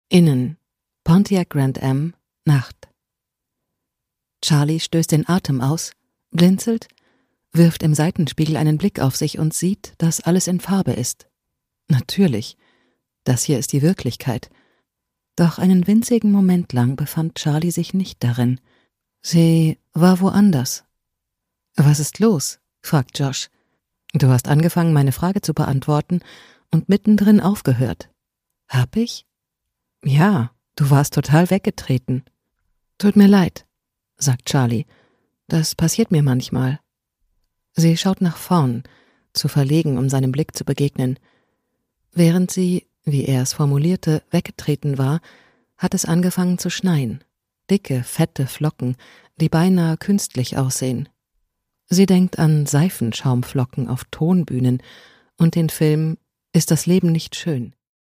Innen, Pontiac Grand Am, Nacht. Charlie stößt den Atem aus, blinzelt, wirft im Seitenspiegel einen Blick auf sich und sieht, dass alles in Farbe ist. Natürlich, das hier ist die Wirklichkeit. Doch einen winzigen Moment lang befand Charlie sich nicht darin. Sie war woanders. »Was ist los?« fragt Josh. »Du hast angefangen, meine Frage zu beantworten und mittendrin aufgehört.« »Hab ich?« »Ja, du warst total weggetreten.« »Tut mir leid«, sagt Charlie. »Das passiert mir manchmal.« Sie schaut nach vorn, zu verlegen, um seinem Blick zu begegnen. Während sie, wie er es formulierte, weggetreten war, hat es angefangen zu schneien. Dicke, fette Flocken, die beinahe künstlich aussehen. Sie denkt an Seifenschaumflocken auf Tonbühnen und den Film »Ist das Leben nicht schön?«